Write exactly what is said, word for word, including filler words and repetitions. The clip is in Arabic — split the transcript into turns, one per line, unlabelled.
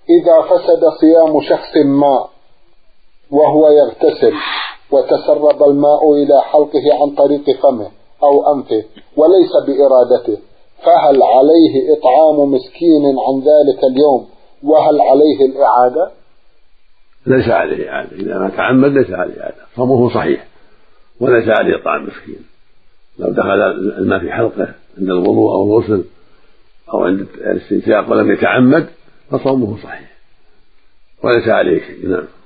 إذا فسد صيام شخص ما وهو يغتسل وتسرب الماء إلى حلقه عن طريق فمه أو أنفه وليس بإرادته، فهل عليه إطعام مسكين عن ذلك اليوم وهل عليه الإعادة؟
ليس عليه إعادة، إذا ما تعمد ليس عليه إعادة، صومه صحيح وليس عليه إطعام مسكين. لو دخل الماء في حلقه عند الوضوء أو الغسل أو عند الاستنشاق ولم يتعمد فصومه صحيح وليس عليه شيء. نعم.